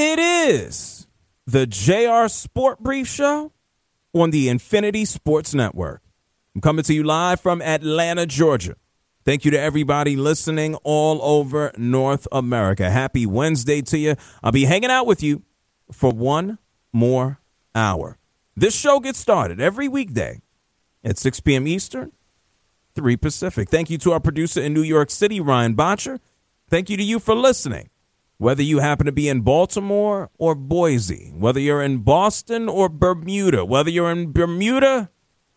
It is the JR Sport Brief Show on the Infinity Sports Network. I'm coming to you live from Atlanta, Georgia. Thank you to everybody listening all over North America. Happy Wednesday to you. I'll be hanging out with you for one more hour. This show gets started every weekday at 6 p.m. Eastern, 3 Pacific. Thank you to our producer in New York City, Ryan Botcher. Thank you to you for listening. Whether you happen to be in Baltimore or Boise, whether you're in Boston or Bermuda, whether you're in Bermuda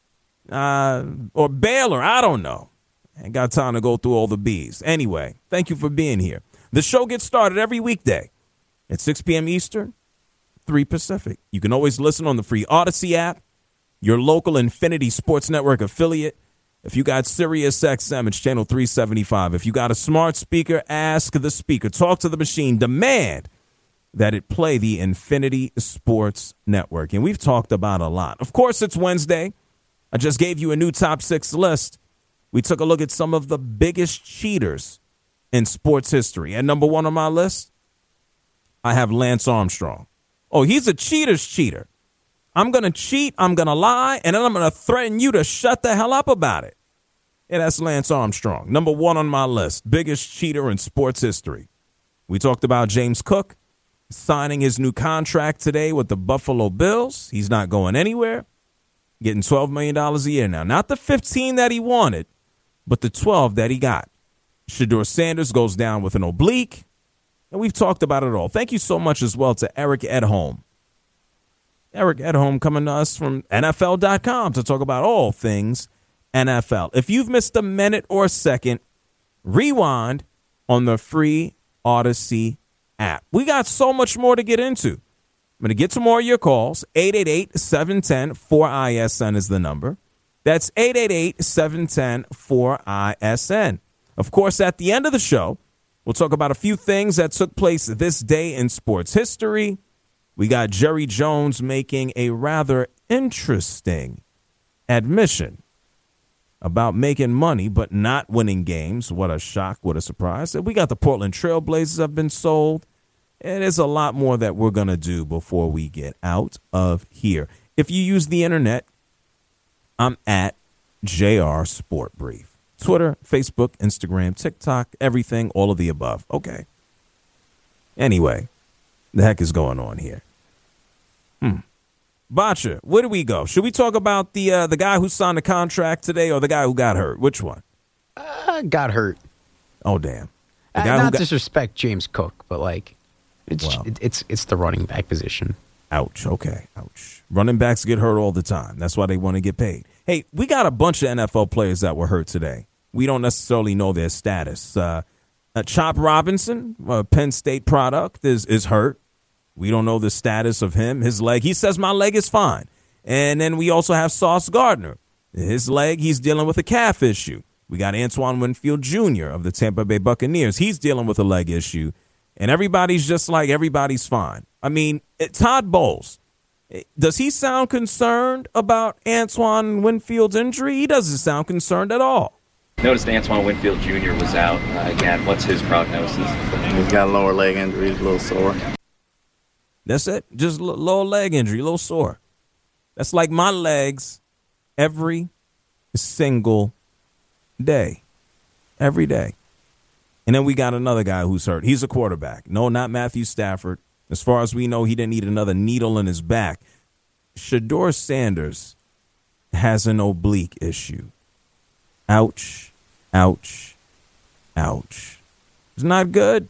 or Baylor, I don't know. Ain't got time to go through all the B's. Anyway, thank you for being here. The show gets started every weekday at 6 p.m. Eastern, 3 Pacific. You can always listen on the free Odyssey app, your local Infinity Sports Network affiliate. If you got Sirius XM, it's channel 375. If you got a smart speaker, ask the speaker. Talk to the machine. Demand that it play the Infinity Sports Network. And we've talked about a lot. Of course, it's Wednesday. I just gave you a new top 6 list. We took a look at some of the biggest cheaters in sports history. And number 1 on my list, I have Lance Armstrong. Oh, he's a cheater's cheater. I'm going to cheat, I'm going to lie, and then I'm going to threaten you to shut the hell up about it. Yeah, that's Lance Armstrong. Number 1 on my list, biggest cheater in sports history. We talked about James Cook signing his new contract today with the Buffalo Bills. He's not going anywhere. Getting $12 million a year now. Not the 15 that he wanted, but the 12 that he got. Shedeur Sanders goes down with an oblique. And we've talked about it all. Thank you so much as well to Eric Edholm. Eric Edholm coming to us from NFL.com to talk about all things NFL. If you've missed a minute or a second, rewind on the free Odyssey app. We got so much more to get into. I'm going to get to more of your calls. 888-710-4ISN is the number. That's 888-710-4ISN. Of course, at the end of the show, we'll talk about a few things that took place this day in sports history. We got Jerry Jones making a rather interesting admission about making money but not winning games. What a shock, what a surprise. We got the Portland Trail Blazers have been sold. And there's a lot more that we're going to do before we get out of here. If you use the internet, I'm at JR Sport Brief. Twitter, Facebook, Instagram, TikTok, everything, all of the above. Okay. Anyway, the heck is going on here? Botcha, where do we go? Should we talk about the guy who signed the contract today or the guy who got hurt? Which one? Got hurt. Oh, damn. The guy not disrespect James Cook, but like it's the running back position. Ouch. Okay. Ouch. Running backs get hurt all the time. That's why they want to get paid. Hey, we got a bunch of NFL players that were hurt today. We don't necessarily know their status. Chop Robinson, a Penn State product, is hurt. We don't know the status of him. His leg, he says, my leg is fine. And then we also have Sauce Gardner. His leg, he's dealing with a calf issue. We got Antoine Winfield Jr. of the Tampa Bay Buccaneers. He's dealing with a leg issue. And everybody's just like, everybody's fine. I mean, Todd Bowles, does he sound concerned about Antoine Winfield's injury? He doesn't sound concerned at all. Noticed Antoine Winfield Jr. was out. Again, what's his prognosis? He's got a lower leg injury. He's a little sore. That's it. Just a little leg injury, a little sore. That's like my legs every single day. Every day. And then we got another guy who's hurt. He's a quarterback. No, not Matthew Stafford. As far as we know, he didn't need another needle in his back. Shedeur Sanders has an oblique issue. Ouch, ouch, ouch. It's not good.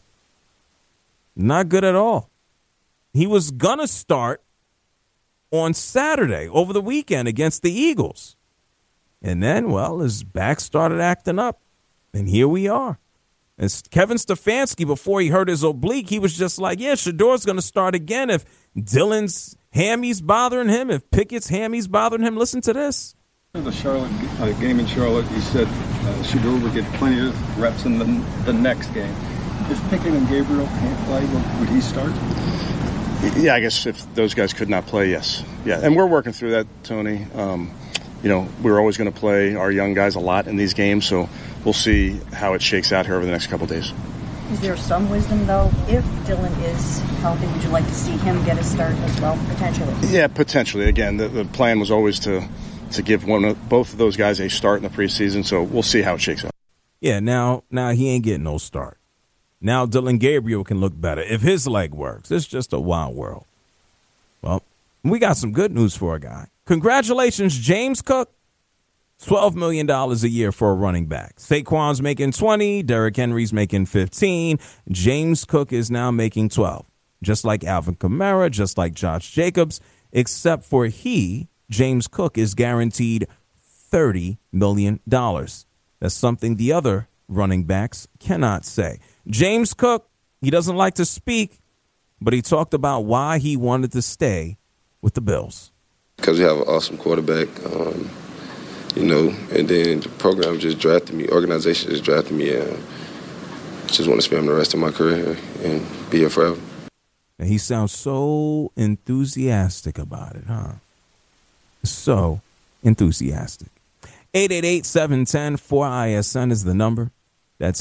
Not good at all. He was going to start on Saturday over the weekend against the Eagles. And then, well, his back started acting up. And here we are. And Kevin Stefanski, before he hurt his oblique, he was just like, yeah, Shedeur's going to start again if Dylan's hammy's bothering him, if Pickett's hammy's bothering him. Listen to this. The Charlotte game in Charlotte, you said Shedeur would get plenty of reps in the next game. If Pickett and Gabriel can't play, would he start? Yeah, I guess if those guys could not play, yes. Yeah, and we're working through that, Tony. We're always going to play our young guys a lot in these games, so we'll see how it shakes out here over the next couple of days. Is there some wisdom, though? If Dylan is healthy, would you like to see him get a start as well, potentially? Yeah, potentially. Again, the plan was always to give both of those guys a start in the preseason, so we'll see how it shakes out. Yeah, now he ain't getting no start. Now Dylan Gabriel can look better if his leg works. It's just a wild world. Well, we got some good news for a guy. Congratulations, James Cook. $12 million a year for a running back. Saquon's making 20. Derrick Henry's making 15. James Cook is now making 12. Just like Alvin Kamara, just like Josh Jacobs, except for James Cook, is guaranteed $30 million. That's something the other running backs cannot say. James Cook, he doesn't like to speak, but he talked about why he wanted to stay with the Bills. Because we have an awesome quarterback. And then the program just drafted me, organization just drafted me, and just want to spend the rest of my career and be here forever. And he sounds so enthusiastic about it, huh? So enthusiastic. 888-710-4ISN is the number. That's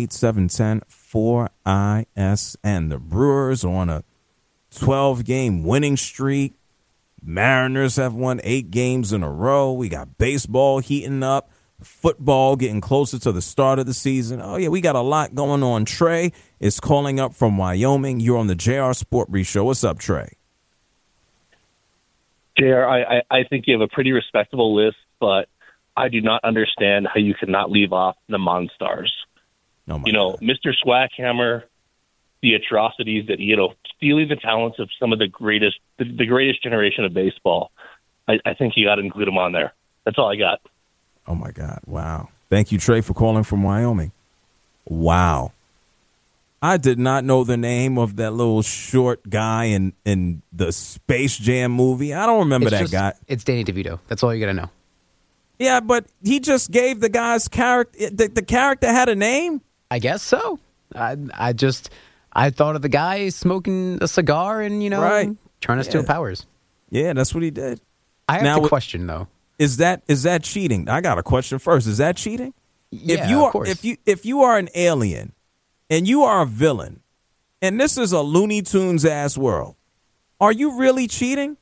888-710-4ISN. The Brewers are on a 12-game winning streak. Mariners have won 8 games in a row. We got baseball heating up, football getting closer to the start of the season. Oh, yeah, we got a lot going on. Trey is calling up from Wyoming. You're on the JR Sport Brief Show. What's up, Trey? JR, I think you have a pretty respectable list, but I do not understand how you could not leave off the Monstars. Oh Mr. Swackhammer, the atrocities that, stealing the talents of some of the greatest generation of baseball. I think you got to include them on there. That's all I got. Oh, my God. Wow. Thank you, Trey, for calling from Wyoming. Wow. I did not know the name of that little short guy in the Space Jam movie. I don't remember that guy. It's Danny DeVito. That's all you got to know. Yeah, but he just gave the guy's character. The character had a name? I guess so. I thought of the guy smoking a cigar and, trying to steal powers. Yeah, that's what he did. I have a question, though. Is that cheating? I got a question first. Is that cheating? Yeah, of course. If you are an alien and you are a villain and this is a Looney Tunes ass world, are you really cheating?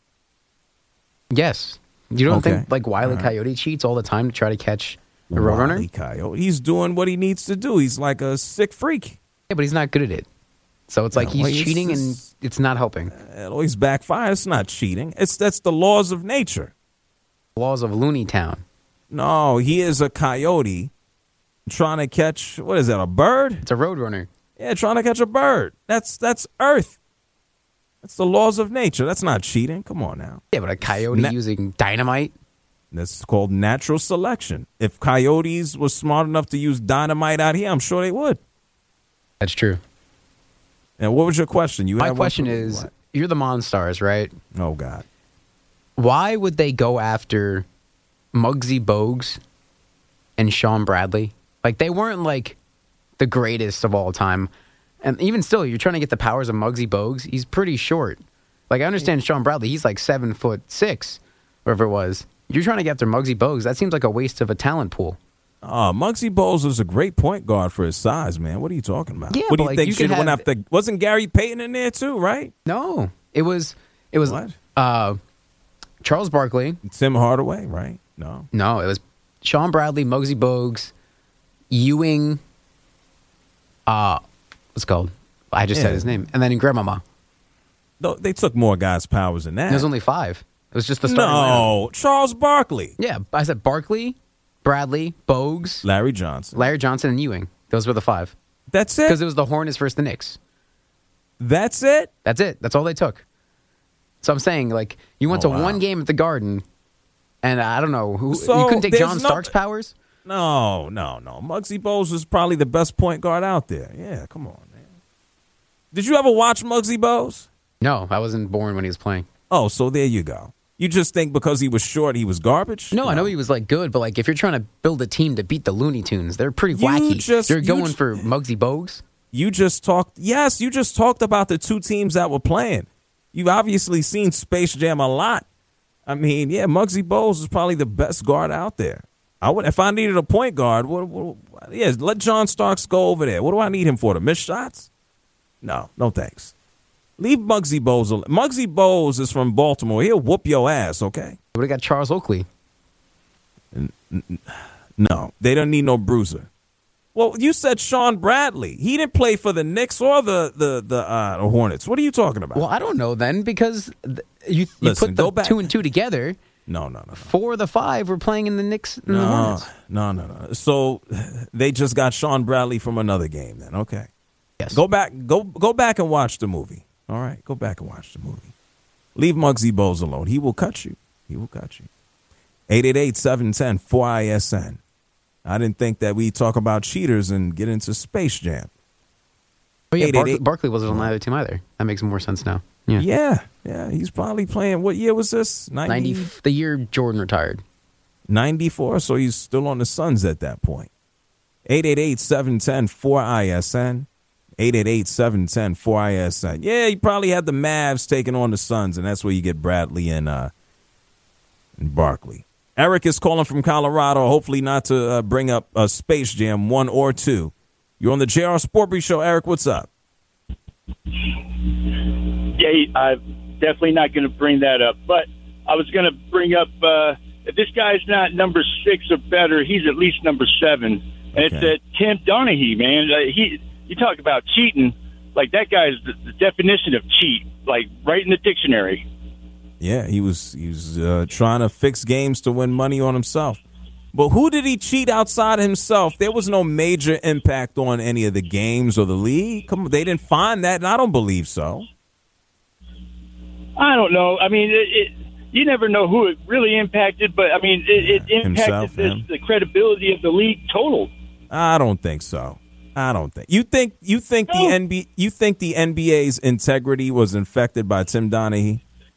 Yes. You don't think like Wile E. Coyote cheats all the time to try to catch a roadrunner? Wile E. Coyote, he's doing what he needs to do. He's like a sick freak. Yeah, but he's not good at it. So it's like he's cheating and it's not helping. It always backfires. It's not cheating. That's the laws of nature. Laws of Looney Town. No, he is a coyote trying to catch, what is that, a bird? It's a roadrunner. Yeah, trying to catch a bird. That's Earth. That's the laws of nature. That's not cheating. Come on now. Yeah, but a coyote using dynamite? That's called natural selection. If coyotes were smart enough to use dynamite out here, I'm sure they would. That's true. And what was your question? My question is, you're the Monstars, right? Oh, God. Why would they go after Muggsy Bogues and Sean Bradley? Like, they weren't, like, the greatest of all time. And even still, you're trying to get the powers of Muggsy Bogues. He's pretty short. Like, I understand Sean Bradley. He's like 7'6", wherever it was. You're trying to get after Muggsy Bogues. That seems like a waste of a talent pool. Muggsy Bogues is a great point guard for his size, man. What are you talking about? Yeah, what do you think? Should have went after? Wasn't Gary Payton in there too? Right? No, it was what? Charles Barkley, Tim Hardaway, right? No, it was Sean Bradley, Muggsy Bogues, Ewing. What's it called? I just said his name, and then in Grandmama. No, they took more guys' powers than that. There's only 5. It was just the starting lineup. Charles Barkley. Yeah, I said Barkley, Bradley, Bogues, Larry Johnson, and Ewing. Those were the 5. That's it? Because it was the Hornets versus the Knicks. That's it? That's it. That's all they took. So I'm saying, like, you went to one game at the Garden, and I don't know, you couldn't take John Stark's powers? No. Muggsy Bogues was probably the best point guard out there. Yeah, come on, man. Did you ever watch Muggsy Bogues? No, I wasn't born when he was playing. Oh, so there you go. You just think because he was short, he was garbage? No, I know he was, like, good, but, like, if you're trying to build a team to beat the Looney Tunes, they're pretty wacky. You're going for Muggsy Bogues? You just talked about the 2 teams that were playing. You've obviously seen Space Jam a lot. I mean, yeah, Muggsy Bogues is probably the best guard out there. I would if I needed a point guard. Let John Starks go over there. What do I need him for? To miss shots? No thanks. Leave Muggsy Bogues alone. Muggsy Bogues is from Baltimore. He'll whoop your ass, okay? But we got Charles Oakley. No, they don't need no bruiser. Well, you said Sean Bradley. He didn't play for the Knicks or the Hornets. What are you talking about? Well, I don't know then because you Listen, put the 2 and 2 together. No. 4 of the 5 were playing in the Knicks and the Hornets. No. So they just got Sean Bradley from another game then. Okay. Yes. Go back and watch the movie. All right, go back and watch the movie. Leave Muggsy Bogues alone. He will cut you. 888-710-4ISN. I didn't think that we'd talk about cheaters and get into Space Jam. Oh, yeah, Barkley wasn't on the other team either. That makes more sense now. Yeah. He's probably playing. What year was this? 90, the year Jordan retired. 94, so he's still on the Suns at that point. 888-710-4ISN. 888-710-4ISN. Yeah, he probably had the Mavs taking on the Suns, and that's where you get Bradley and Barkley. Eric is calling from Colorado, hopefully not to bring up a Space Jam 1 or 2. You're on the JR Sport Brief Show. Eric, what's up? Yeah, I'm definitely not going to bring that up. But I was going to bring up if this guy's not number 6 or better, he's at least number 7. And it's Tim Donaghy, man. You talk about cheating, like that guy's the definition of cheat, like right in the dictionary. Yeah, he was trying to fix games to win money on himself. But who did he cheat outside of himself? There was no major impact on any of the games or the league. Come on, they didn't find that, and I don't believe so. I don't know. I mean, you never know who it really impacted, but I mean, it impacted the credibility of the league total. I don't think so. You think the NBA's integrity was infected by Tim Donaghy?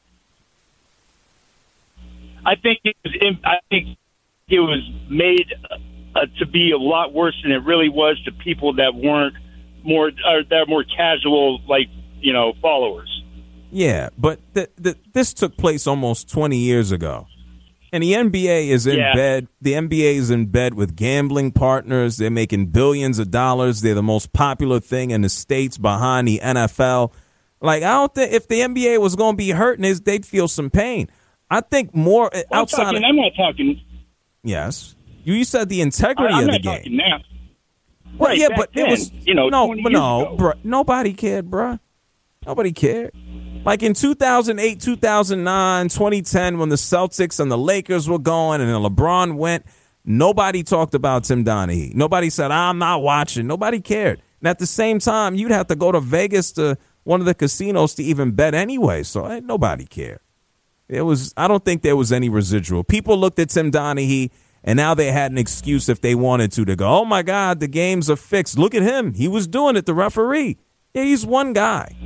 I think it was made to be a lot worse than it really was to people that weren't more casual, like, followers. Yeah, but this took place almost 20 years ago. And the NBA is in bed. The NBA is in bed with gambling partners. They're making billions of dollars. They're the most popular thing in the States behind the NFL. Like, I don't think if the NBA was going to be hurting, they'd feel some pain. I think more outside. I'm not talking. Yes, you said the integrity of the game. Now. Well, right, yeah, but it was bro. Nobody cared, bro. Nobody cared. Like in 2008, 2009, 2010, when the Celtics and the Lakers were going and then LeBron went, nobody talked about Tim Donaghy. Nobody said, I'm not watching. Nobody cared. And at the same time, you'd have to go to Vegas to one of the casinos to even bet anyway. So nobody cared. I don't think there was any residual. People looked at Tim Donaghy, and now they had an excuse if they wanted to go, oh, my God, the games are fixed. Look at him. He was doing it, the referee. Yeah, he's one guy.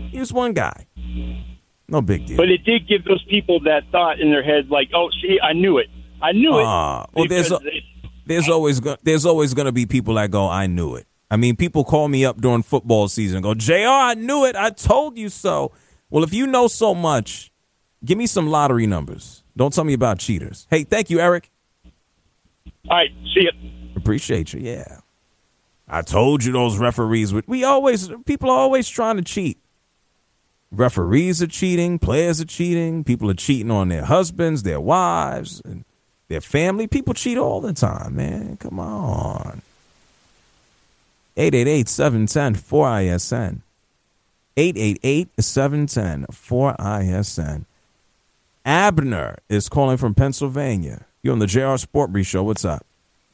No big deal. But it did give those people that thought in their head, like, oh, see, I knew it. Well, there's always going to be people that go, I knew it. I mean, people call me up during football season and go, JR, I knew it. I told you so. Well, if you know so much, give me some lottery numbers. Don't tell me about cheaters. Hey, thank you, Eric. All right, see ya. Appreciate you, yeah. I told you those referees people are always trying to cheat. Referees are cheating, players are cheating, people are cheating on their husbands, their wives, and their family. People cheat all the time, man. Come on. 888-710-4ISN. 888-710-4ISN. Abner is calling from Pennsylvania. You're on the JR Sport Brief Show. What's up?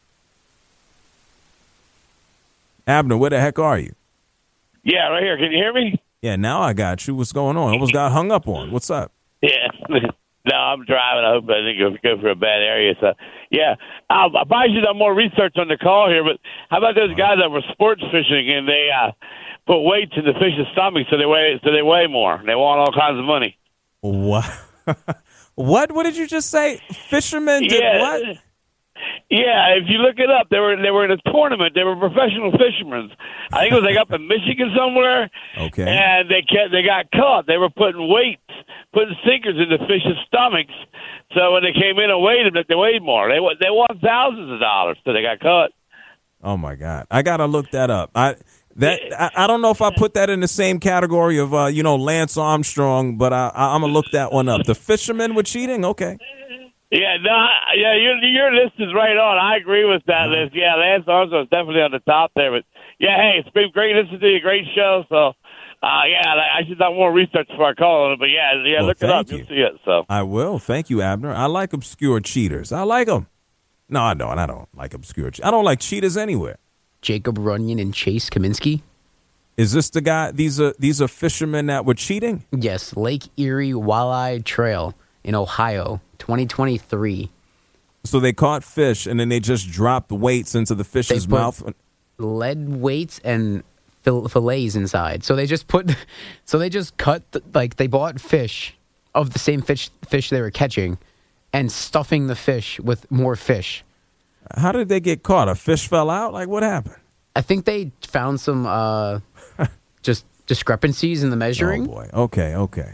Abner, where the heck are you? Yeah, right here. Can you hear me? Yeah, now I got you. What's going on? I almost got hung up on. What's up? Yeah. No, I'm driving. I hope I didn't go for a bad area. So, yeah. I probably should have more research on the call here, but how about those guys that were sports fishing and they put weights in the fish's stomach so they weigh more? They want all kinds of money. What? What did you just say? Fishermen did what? Yeah, if you look it up, they were in a tournament. They were professional fishermen. I think it was like up in Michigan somewhere. Okay. And they got caught. They were putting weights putting sinkers in the fish's stomachs. So when they came in and weighed them, they weighed more. They won thousands of dollars, so they got caught. Oh my God, I gotta look that up. I don't know if I put that in the same category of Lance Armstrong, but I'm gonna look that one up. The fishermen were cheating. Okay. Yeah, your list is right on. I agree with that list. Yeah, Lance Armstrong's definitely on the top there. But yeah, hey, it's been great listening to you. Great show. So. I should have more research before I call it, but well, look it up. You'll see it. So I will. Thank you, Abner. I like obscure cheaters. I like them. No, I don't. I don't like obscure. I don't like cheaters anywhere. Jacob Runyon and Chase Kaminsky. Is this the guy? These are fishermen that were cheating? Yes, Lake Erie Walleye Trail in Ohio, 2023. So they caught fish and then they just dropped weights into the fish's mouth. Lead weights and fillets inside. So they just cut they bought fish of the same fish they were catching and stuffing the fish with more fish. How did they get caught? A fish fell out? Like, what happened? I think they found some just discrepancies in the measuring. Oh boy. Okay.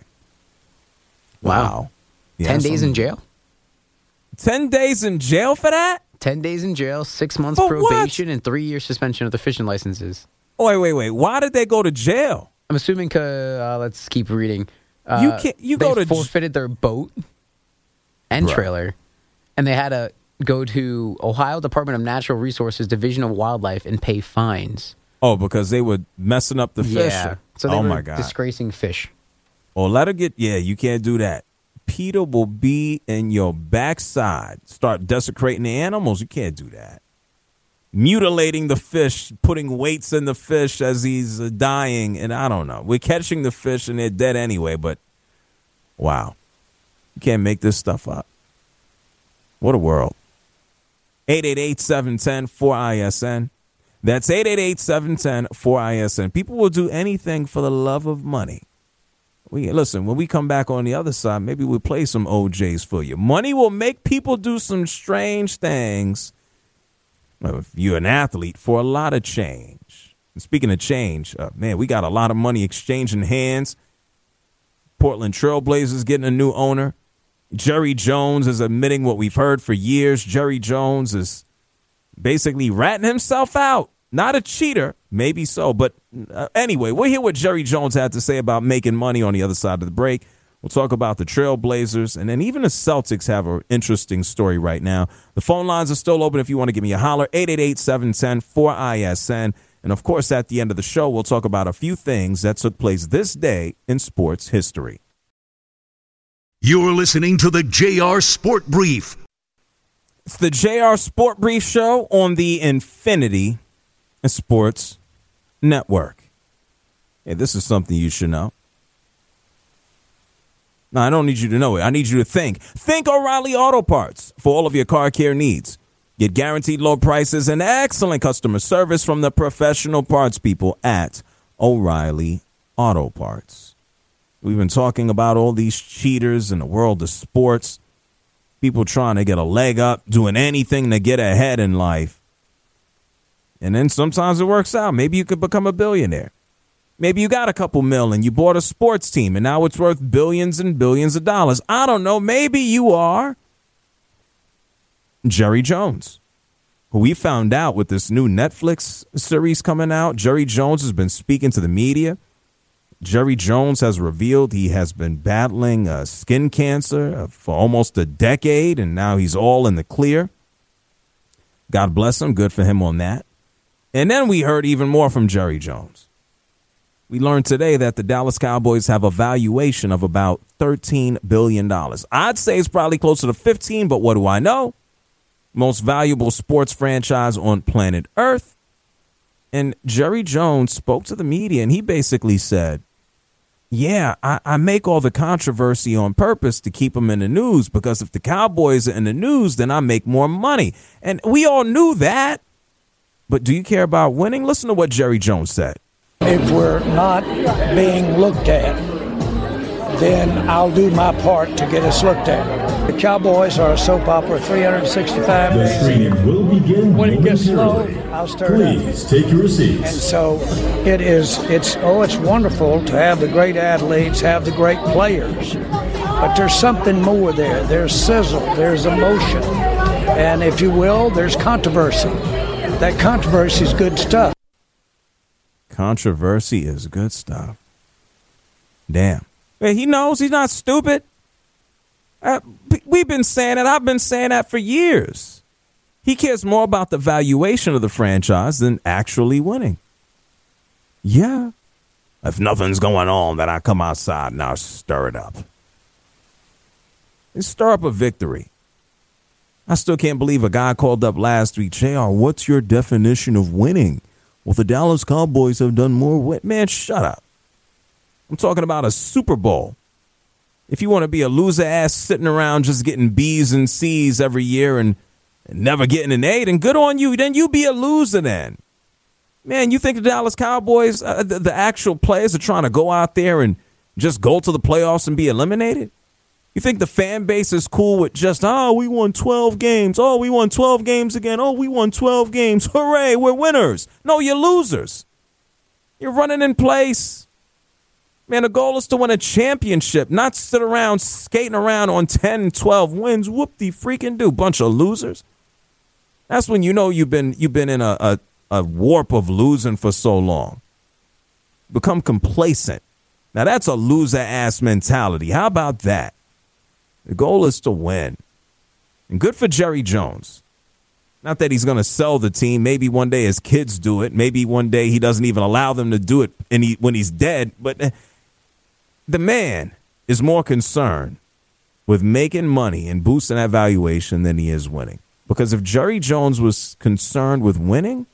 Wow. Yeah, 10 days in jail? 10 days in jail for that? 10 days in jail, 6 months for probation, what? and 3-year suspension of the fishing licenses. Wait. Why did they go to jail? I'm assuming, let's keep reading. They forfeited their boat and trailer, and they had to go to Ohio Department of Natural Resources, Division of Wildlife, and pay fines. Oh, because they were messing up the fish? Yeah. So they were disgracing fish. Or let her get, you can't do that. PETA will be in your backside. Start desecrating the animals. You can't do that. Mutilating the fish, putting weights in the fish as he's dying, and I don't know. We're catching the fish and they're dead anyway, but wow. You can't make this stuff up. What a world. 888-710-4ISN. That's 888-710-4ISN. People will do anything for the love of money. Listen, when we come back on the other side, maybe we'll play some OJs for you. Money will make people do some strange things. Well, if you're an athlete, for a lot of change. And speaking of change, we got a lot of money exchanging hands. Portland Trailblazers getting a new owner. Jerry Jones is admitting what we've heard for years. Jerry Jones is basically ratting himself out. Not a cheater, maybe so. But anyway, we'll hear what Jerry Jones had to say about making money on the other side of the break. We'll talk about the Trailblazers, and then even the Celtics have an interesting story right now. The phone lines are still open if you want to give me a holler, 888-710-4ISN. And, of course, at the end of the show, we'll talk about a few things that took place this day in sports history. You're listening to the JR Sport Brief. It's the JR Sport Brief show on the Infinity Sports Network. Hey, this is something you should know. No, I don't need you to know it. I need you to think. Think O'Reilly Auto Parts for all of your car care needs. Get guaranteed low prices and excellent customer service from the professional parts people at O'Reilly Auto Parts. We've been talking about all these cheaters in the world of sports. People trying to get a leg up, doing anything to get ahead in life. And then sometimes it works out. Maybe you could become a billionaire. Maybe you got a couple mil and you bought a sports team and now it's worth billions and billions of dollars. I don't know. Maybe you are Jerry Jones, who we found out with this new Netflix series coming out. Jerry Jones has been speaking to the media. Jerry Jones has revealed he has been battling skin cancer for almost a decade, and now he's all in the clear. God bless him. Good for him on that. And then we heard even more from Jerry Jones. We learned today that the Dallas Cowboys have a valuation of about $13 billion. I'd say it's probably closer to 15, but what do I know? Most valuable sports franchise on planet Earth. And Jerry Jones spoke to the media, and he basically said, I make all the controversy on purpose to keep them in the news, because if the Cowboys are in the news, then I make more money. And we all knew that. But do you care about winning? Listen to what Jerry Jones said. If we're not being looked at, then I'll do my part to get us looked at. The Cowboys are a soap opera 365 days. The streaming will begin when it gets slow. I'll stir it up. Please take your seats. And so it's wonderful to have the great athletes, have the great players. But there's something more there. There's sizzle, there's emotion. And if you will, there's controversy. That controversy is good stuff. Controversy is good stuff. Damn. Hey, he knows he's not stupid. We've been saying it. I've been saying that for years. He cares more about the valuation of the franchise than actually winning. Yeah. If nothing's going on, then I come outside and I stir it up. And stir up a victory. I still can't believe a guy called up last week, JR, what's your definition of winning? Well, the Dallas Cowboys have done more. Man, shut up. I'm talking about a Super Bowl. If you want to be a loser ass sitting around just getting B's and C's every year and never getting an A, then good on you. Then you be a loser then. Man, you think the Dallas Cowboys, the actual players, are trying to go out there and just go to the playoffs and be eliminated? You think the fan base is cool with just, we won 12 games. Oh, we won 12 games again. Oh, we won 12 games. Hooray, we're winners. No, you're losers. You're running in place. Man, the goal is to win a championship, not sit around skating around on 10, 12 wins. Whoop-de-freaking-do, bunch of losers. That's when you know you've been in a warp of losing for so long. Become complacent. Now, that's a loser-ass mentality. How about that? The goal is to win. And good for Jerry Jones. Not that he's going to sell the team. Maybe one day his kids do it. Maybe one day he doesn't even allow them to do it when he's dead. But the man is more concerned with making money and boosting that valuation than he is winning. Because if Jerry Jones was concerned with winning,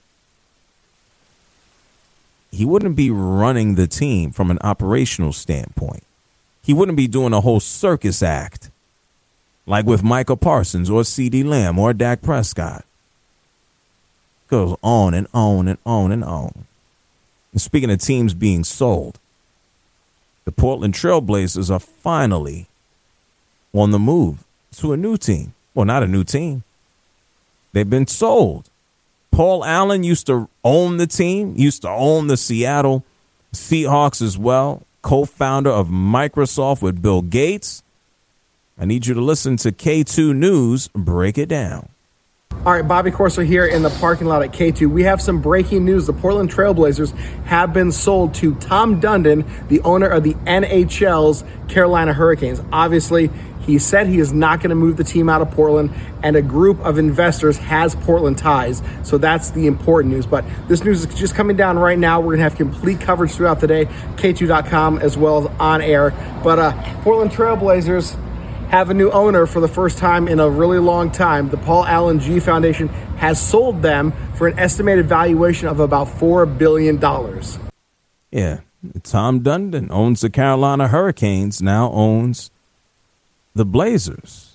he wouldn't be running the team from an operational standpoint. He wouldn't be doing a whole circus act like with Michael Parsons or CeeDee Lamb or Dak Prescott. Goes on and on and on and on. And speaking of teams being sold, the Portland Trail Blazers are finally on the move to a new team. Well, not a new team. They've been sold. Paul Allen used to own the team, used to own the Seattle Seahawks as well, co-founder of Microsoft with Bill Gates. I need you to listen to K2 News break it down. All right, Bobby Corso here in the parking lot at K2. We have some breaking news. The Portland Trail Blazers have been sold to Tom Dundon, the owner of the NHL's Carolina Hurricanes. Obviously, he said he is not going to move the team out of Portland, and a group of investors has Portland ties. So that's the important news. But this news is just coming down right now. We're going to have complete coverage throughout the day, K2.com as well as on air. But Portland Trail Blazers have a new owner for the first time in a really long time. The Paul Allen G Foundation has sold them for an estimated valuation of about $4 billion. Yeah, Tom Dundon owns the Carolina Hurricanes, now owns the Blazers.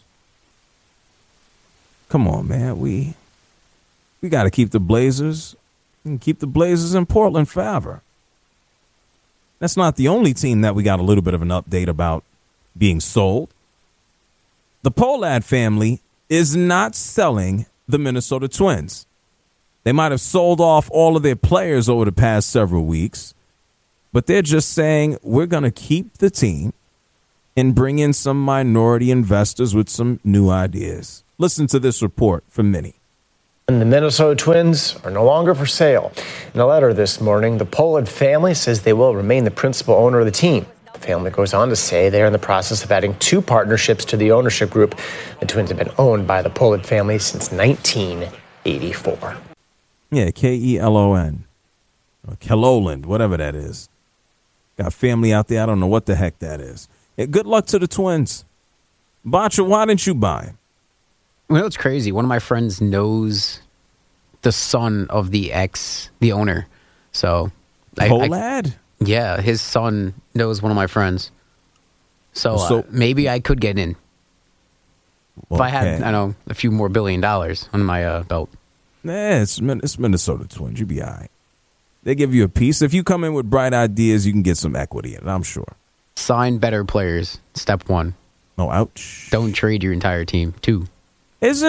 Come on, man. We got to keep the Blazers and keep the Blazers in Portland forever. That's not the only team that we got a little bit of an update about being sold. The Pohlad family is not selling the Minnesota Twins. They might have sold off all of their players over the past several weeks, but they're just saying we're going to keep the team and bring in some minority investors with some new ideas. Listen to this report from Minnie. And the Minnesota Twins are no longer for sale. In a letter this morning, the Pohlad family says they will remain the principal owner of the team. The family goes on to say they are in the process of adding 2 partnerships to the ownership group. The Twins have been owned by the Pohlad family since 1984. Yeah, Kelon. Or Keloland, whatever that is. Got family out there. I don't know what the heck that is. Yeah, good luck to the Twins. Bacha, why didn't you buy him? Well, it's crazy. One of my friends knows the son of the owner. So, Pohlad? Yeah, his son knows one of my friends. So maybe I could get in. If I had, a few more $1 billion on my belt. Nah, it's Minnesota Twins. You'll be all right. They give you a piece. If you come in with bright ideas, you can get some equity in it, I'm sure. Sign better players, step 1. Oh, ouch. Don't trade your entire team, 2. Isn't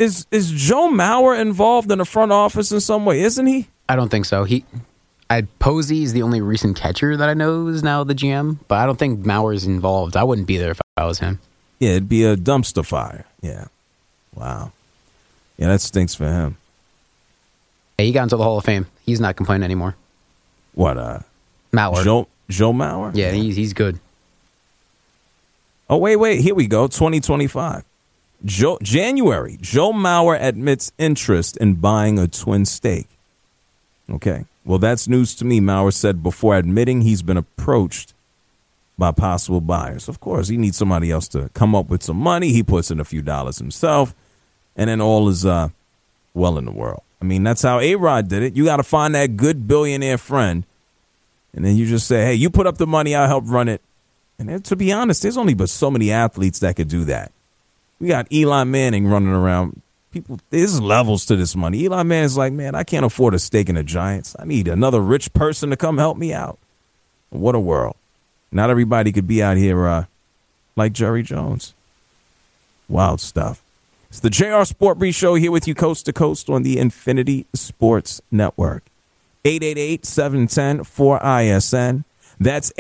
Is Joe Mauer involved in the front office in some way? Isn't he? I don't think so. Posey is the only recent catcher that I know is now the GM, but I don't think Mauer's involved. I wouldn't be there if I was him. Yeah, it'd be a dumpster fire. Yeah. Wow. Yeah, that stinks for him. Hey, he got into the Hall of Fame. He's not complaining anymore. What? Mauer. Joe Mauer? Yeah, he's good. Oh, wait. Here we go. 2025. January. Joe Mauer admits interest in buying a Twin stake. Okay. Well, that's news to me. Mauer said before admitting he's been approached by possible buyers. Of course, he needs somebody else to come up with some money. He puts in a few dollars himself, and then all is well in the world. I mean, that's how A-Rod did it. You got to find that good billionaire friend, and then you just say, hey, you put up the money, I'll help run it. And then, to be honest, there's only but so many athletes that could do that. We got Eli Manning running around. People, there's levels to this money. Eli Manning's like, man, I can't afford a stake in the Giants. I need another rich person to come help me out. What a world. Not everybody could be out here like Jerry Jones. Wild stuff. It's the JR Sport Brief Show here with you coast to coast on the Infinity Sports Network. 888-710-4ISN. That's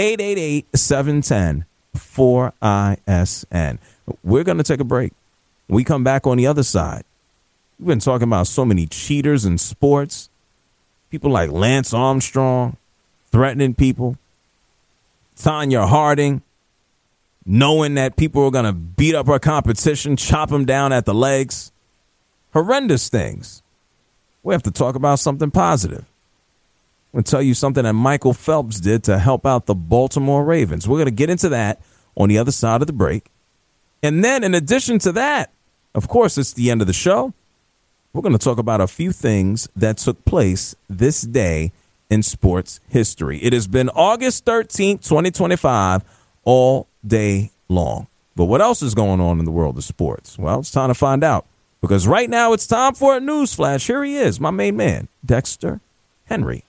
888-710-4ISN. We're going to take a break. When we come back on the other side, we've been talking about so many cheaters in sports. People like Lance Armstrong threatening people. Tanya Harding knowing that people are going to beat up her competition, chop them down at the legs. Horrendous things. We have to talk about something positive. I'm going to tell you something that Michael Phelps did to help out the Baltimore Ravens. We're going to get into that on the other side of the break. And then in addition to that, of course, it's the end of the show. We're going to talk about a few things that took place this day in sports history. It has been August 13th, 2025, all day long. But what else is going on in the world of sports? Well, it's time to find out. Because right now it's time for a news flash. Here he is, my main man, Dexter Henry.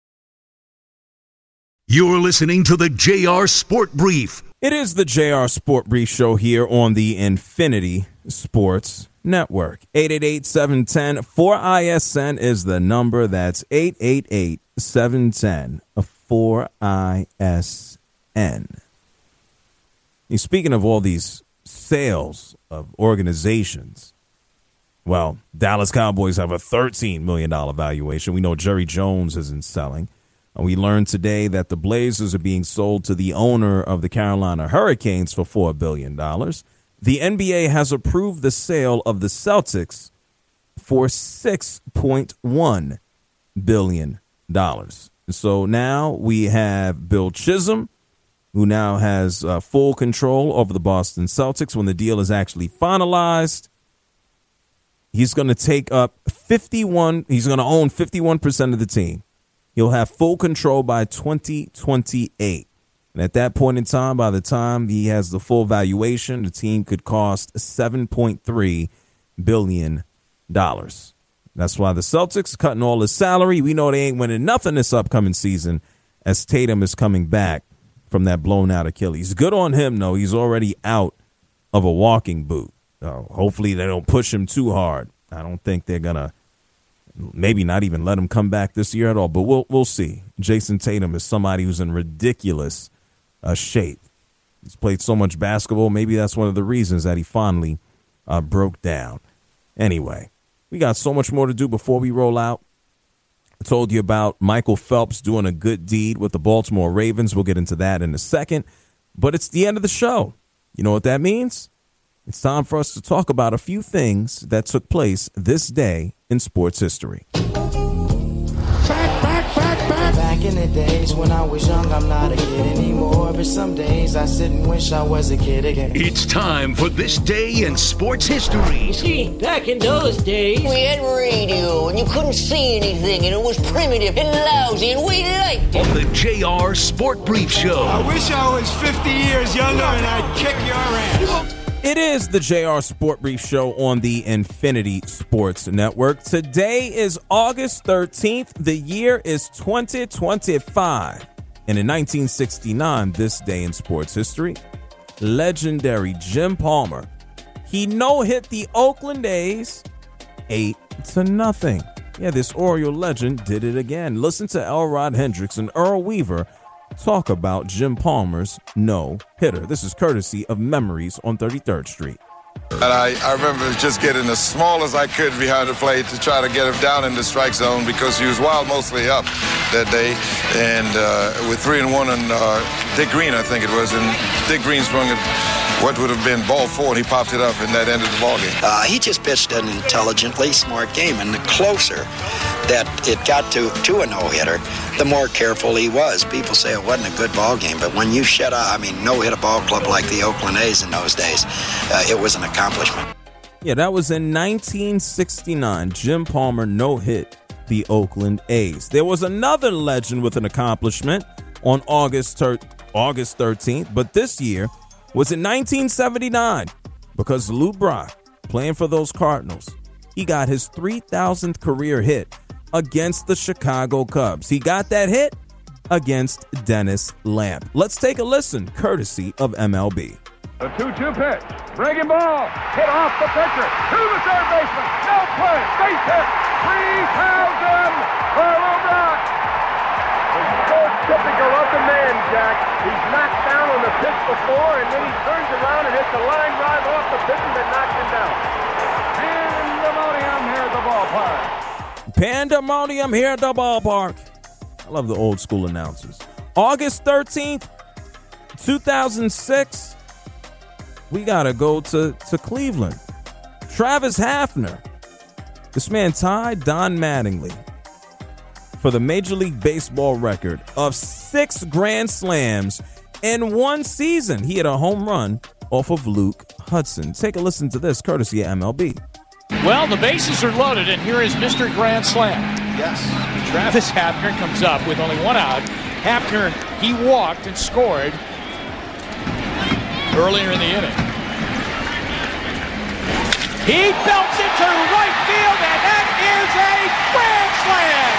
You're listening to the JR Sport Brief. It is the JR Sport Brief Show here on the Infinity Sports Network. 888-710-4ISN is the number. That's 888-710-4ISN. Speaking of all these sales of organizations, well, Dallas Cowboys have a $13 million valuation. We know Jerry Jones isn't selling. And we learned today that the Blazers are being sold to the owner of the Carolina Hurricanes for $4 billion. The NBA has approved the sale of the Celtics for $6.1 billion. So now we have Bill Chisholm, who now has full control over the Boston Celtics. When the deal is actually finalized, he's going to take up he's going to own 51% of the team. He'll have full control by 2028. And at that point in time, by the time he has the full valuation, the team could cost $7.3 billion. That's why the Celtics are cutting all his salary. We know they ain't winning nothing this upcoming season as Tatum is coming back from that blown out Achilles. Good on him, though. He's already out of a walking boot. Hopefully they don't push him too hard. I don't think they're going to maybe not even let him come back this year at all, but we'll see. Jason Tatum is somebody who's in ridiculous shape. He's played so much basketball. Maybe that's one of the reasons that he finally broke down. Anyway, we got so much more to do before we roll out. I told you about Michael Phelps doing a good deed with the Baltimore Ravens. We'll get into that in a second, but it's the end of the show. You know what that means? It's time for us to talk about a few things that took place this day in sports history. Back in the days when I was young, I'm not a kid anymore. But some days I sit and wish I was a kid again. It's time for This Day in Sports History. You see, back in those days, we had radio and you couldn't see anything and it was primitive and lousy and we liked it. On the JR Sport Brief Show. I wish I was 50 years younger and I'd kick your ass. It is the JR Sport Brief Show on the Infinity Sports Network. Today is August 13th. The year is 2025. And in 1969, this day in sports history, legendary Jim Palmer, he no-hit the Oakland A's 8-0. Yeah, this Oriole legend did it again. Listen to Elrod Hendricks and Earl Weaver talk about Jim Palmer's no-hitter. This is courtesy of Memories on 33rd Street. And I remember just getting as small as I could behind the plate to try to get him down in the strike zone because he was wild mostly up that day. And with 3-1 and Dick Green, I think it was, and Dick Green swung it what would have been ball 4, and he popped it up, and that ended the ball game. He just pitched an intelligently smart game, and the closer that it got to a no-hitter, the more careful he was. People say it wasn't a good ball game, but when you no-hit a ball club like the Oakland A's in those days, it was an accomplishment. Yeah, that was in 1969. Jim Palmer no-hit the Oakland A's. There was another legend with an accomplishment on August 13th, but this year was in 1979 because Lou Brock, playing for those Cardinals, he got his 3,000th career hit against the Chicago Cubs. He got that hit against Dennis Lamp. Let's take a listen, courtesy of MLB. The 2-2 pitch. Breaking ball. Hit off the pitcher. To the third baseman. No play. Base hit. 3,000 for Lou Brock. It's so typical of the man, Jack. He's knocked down on the pitch before, and then he turns around and hits a line drive off the pitcher that knocked him down. Pandemonium here at the ballpark. Pandemonium here at the ballpark. I love the old school announcers. August 13th, 2006. We got to go to Cleveland. Travis Hafner. This man tied Don Mattingly for the Major League Baseball record of 6 Grand Slams in one season. He had a home run off of Luke Hudson. Take a listen to this, courtesy of MLB. Well, the bases are loaded, and here is Mr. Grand Slam. Yes. Travis Hafner comes up with only 1 out. Hafner, he walked and scored earlier in the inning. He belts it to right field, and that is a grand slam!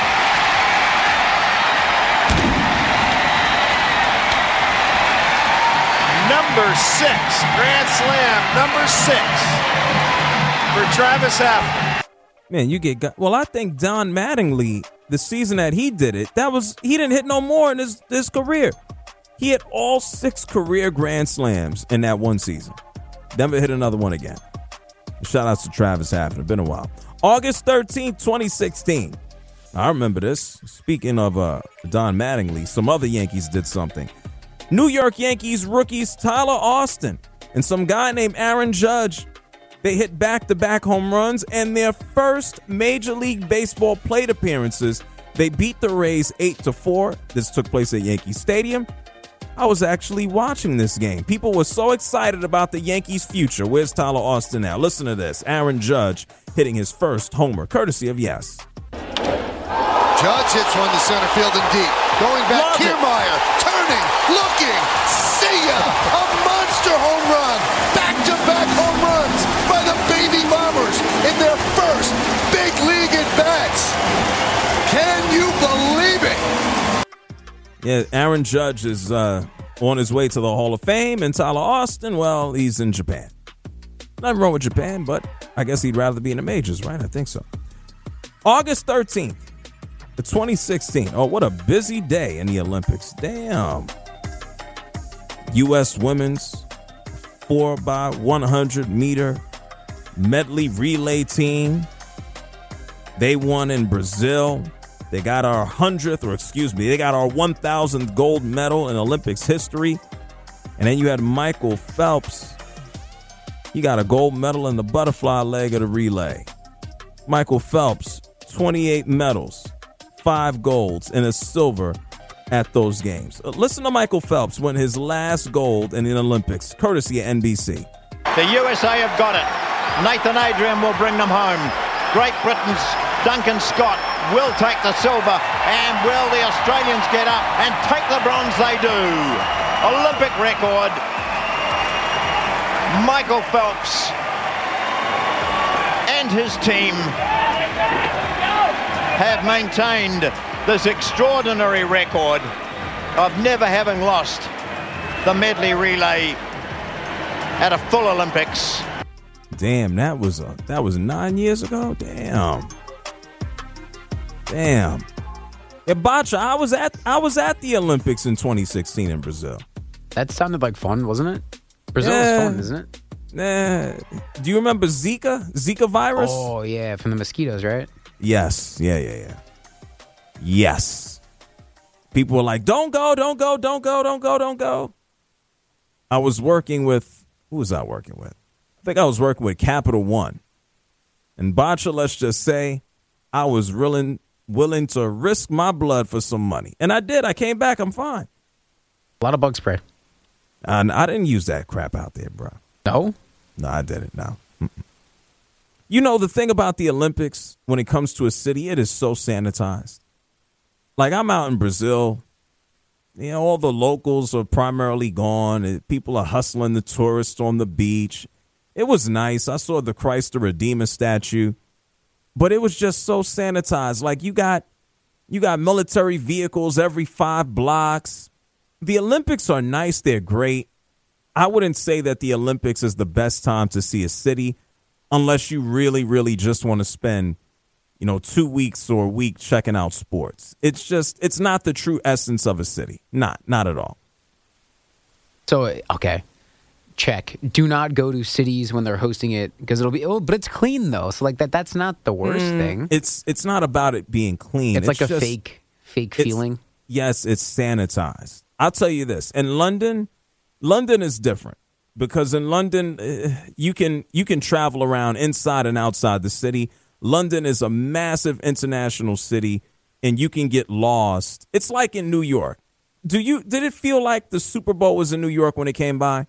Number 6, grand slam, number 6 for Travis Hafner. Man, you get well. I think Don Mattingly, the season that he did it, he didn't hit no more in his career. He had all 6 career grand slams in that one season. Never hit another one again. Shout out to Travis Hafner. Been a while. August 13th, 2016. I remember this. Speaking of Don Mattingly, some other Yankees did something. New York Yankees rookies Tyler Austin and some guy named Aaron Judge. They hit back-to-back home runs, and their first Major League Baseball plate appearances, they beat the Rays 8-4. This took place at Yankee Stadium. I was actually watching this game. People were so excited about the Yankees' future. Where's Tyler Austin now? Listen to this. Aaron Judge hitting his first homer, courtesy of Yes. Judge hits one to center field and deep. Going back, Kiermaier, turning, looking, see ya! A monster home run! Back-to-back home runs by the Baby Bombers in their first big league at-bats. Can you believe it? Yeah, Aaron Judge is on his way to the Hall of Fame, and Tyler Austin, well, he's in Japan. Nothing wrong with Japan, but I guess he'd rather be in the majors, right? I think so. August 13th, 2016. Oh, what a busy day in the Olympics. Damn. U.S. women's 4x100 meter medley relay team. They won in Brazil. They got our 1,000th gold medal in Olympics history. And then you had Michael Phelps. He got a gold medal in the butterfly leg of the relay. Michael Phelps, 28 medals, 5 golds, and a silver at those games. Listen to Michael Phelps win his last gold in the Olympics, courtesy of NBC. The USA have got it. Nathan Adrian will bring them home. Great Britain's Duncan Scott will take the silver, and will the Australians get up and take the bronze? They do. Olympic record. Michael Phelps and his team have maintained this extraordinary record of never having lost the medley relay at a full Olympics. Damn, that was 9 years ago. Damn. Yeah, Bacha, I was at the Olympics in 2016 in Brazil. That sounded like fun, wasn't it? Brazil is fun, isn't it? Nah. Do you remember Zika virus? Oh yeah, from the mosquitoes, right? Yes. Yeah. Yes. People were like, don't go. I was working with, who was I working with? I think I was working with Capital One. And Bacha, let's just say, I was willing to risk my blood for some money. And I did. I came back. I'm fine. A lot of bug spray. And I didn't use that crap out there, bro. No? No, I didn't. No. You know, the thing about the Olympics, when it comes to a city, it is so sanitized. Like, I'm out in Brazil. You know, all the locals are primarily gone. People are hustling the tourists on the beach. It was nice. I saw the Christ the Redeemer statue. But it was just so sanitized. Like, you got military vehicles every 5 blocks. The Olympics are nice. They're great. I wouldn't say that the Olympics is the best time to see a city unless you really, really just want to spend, 2 weeks or a week checking out sports. It's not the true essence of a city. Not at all. So, okay. Check. Do not go to cities when they're hosting it because it'll be, but it's clean though. So like that's not the worst thing. It's not about it being clean. It's like a fake feeling. Yes, it's sanitized. I'll tell you this. In London is different because in London, you can travel around inside and outside the city. London is a massive international city and you can get lost. It's like in New York. Did it feel like the Super Bowl was in New York when it came by?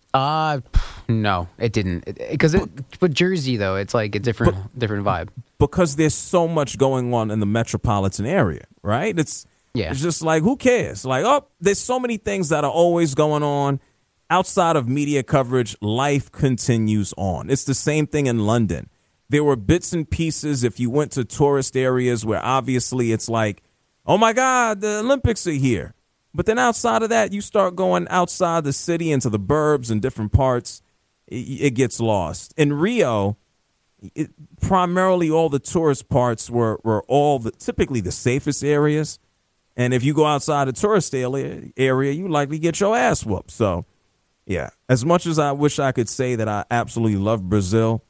No, it didn't. But Jersey though, it's like a different vibe. Because there's so much going on in the metropolitan area, right? It's just like, who cares? Like, there's so many things that are always going on outside of media coverage. Life continues on. It's the same thing in London. There were bits and pieces if you went to tourist areas where obviously it's like, oh my God, the Olympics are here. But then outside of that, you start going outside the city into the burbs and different parts, it gets lost. In Rio, primarily all the tourist parts were all typically the safest areas. And if you go outside the tourist area, you likely get your ass whooped. So, yeah, as much as I wish I could say that I absolutely love Brazil,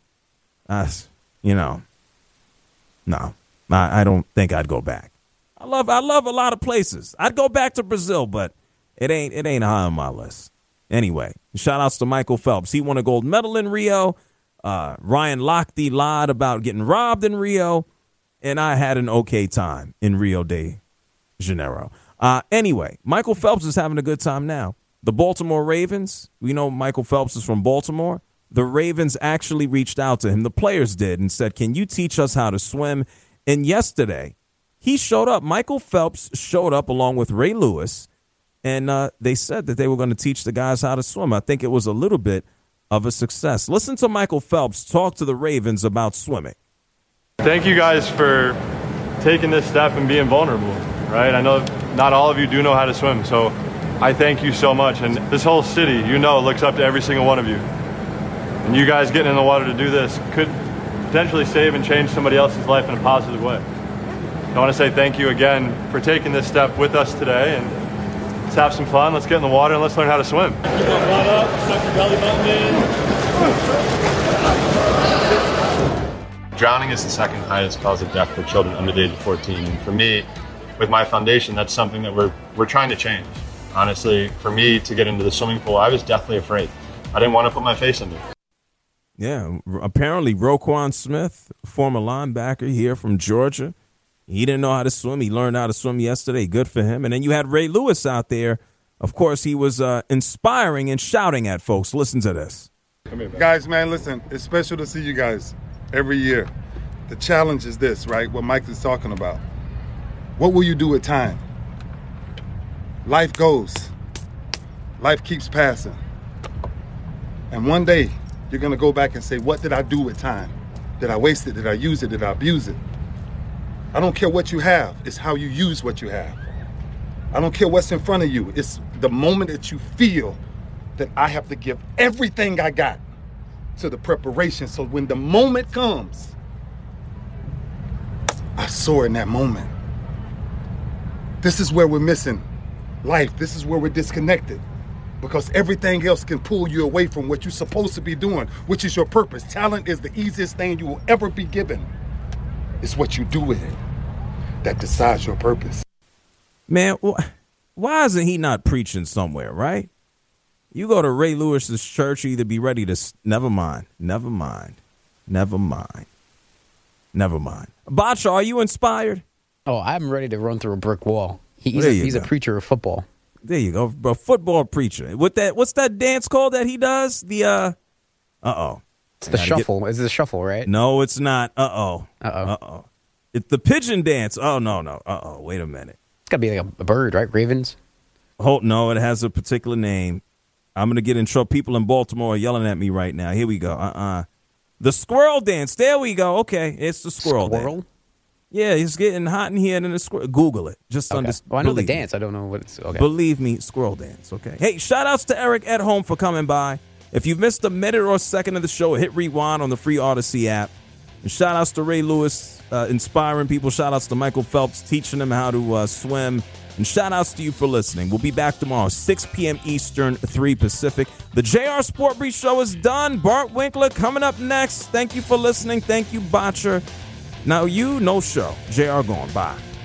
no, I don't think I'd go back. I love a lot of places. I'd go back to Brazil, but it ain't high on my list. Anyway, shout outs to Michael Phelps. He won a gold medal in Rio. Ryan Lochte lied about getting robbed in Rio, and I had an okay time in Rio de Janeiro. Anyway, Michael Phelps is having a good time now. The Baltimore Ravens, we know Michael Phelps is from Baltimore. The Ravens actually reached out to him. The players did and said, can you teach us how to swim? And yesterday, he showed up. Michael Phelps showed up along with Ray Lewis, and they said that they were going to teach the guys how to swim. I think it was a little bit of a success. Listen to Michael Phelps talk to the Ravens about swimming. Thank you guys for taking this step and being vulnerable, right? I know not all of you do know how to swim, so I thank you so much. And this whole city, looks up to every single one of you. And you guys getting in the water to do this could potentially save and change somebody else's life in a positive way. I want to say thank you again for taking this step with us today, and let's have some fun. Let's get in the water and let's learn how to swim. Drowning is the second highest cause of death for children under the age of 14. And for me, with my foundation, that's something that we're trying to change. Honestly, for me to get into the swimming pool, I was deathly afraid. I didn't want to put my face in there. Yeah, apparently Roquan Smith, former linebacker here from Georgia, he didn't know how to swim. He learned how to swim yesterday. Good for him. And then you had Ray Lewis out there. Of course, he was inspiring and shouting at folks. Listen to this. Guys, man, listen, it's special to see you guys every year. The challenge is this, right? What Mike is talking about. What will you do with time? Life goes. Life keeps passing. And one day, you're going to go back and say, what did I do with time? Did I waste it? Did I use it? Did I abuse it? I don't care what you have. It's how you use what you have. I don't care what's in front of you. It's the moment that you feel that I have to give everything I got to the preparation. So when the moment comes, I soar in that moment. This is where we're missing life. This is where we're disconnected, because everything else can pull you away from what you're supposed to be doing, which is your purpose. Talent is the easiest thing you will ever be given. It's what you do with it that decides your purpose. Man, why isn't he not preaching somewhere, right? You go to Ray Lewis's church, you either be ready to... Never mind. Bacha, are you inspired? Oh, I'm ready to run through a brick wall. He's a preacher of football. There you go, a football preacher. What's that dance called that he does? The It's the shuffle. Is it the shuffle, right? No, it's not. It's the pigeon dance. Oh no. Wait a minute. It's gotta be like a bird, right? Ravens. No, it has a particular name. I'm gonna get in trouble. People in Baltimore are yelling at me right now. Here we go. The squirrel dance. There we go. Okay, it's the squirrel dance. Yeah, it's getting hot in here and the squirrel. Google it. Just understand. Well, I know the dance. I don't know what it's. Okay. Believe me, squirrel dance. Okay. Hey, shout outs to Eric at home for coming by. If you've missed a minute or a second of the show, hit rewind on the free Odyssey app. And shout outs to Ray Lewis, inspiring people. Shout outs to Michael Phelps, teaching them how to swim. And shout outs to you for listening. We'll be back tomorrow, 6 p.m. Eastern, 3 Pacific. The JR Sport Brief Show is done. Bart Winkler coming up next. Thank you for listening. Thank you, Botcher. Now no show. JR gone. Bye.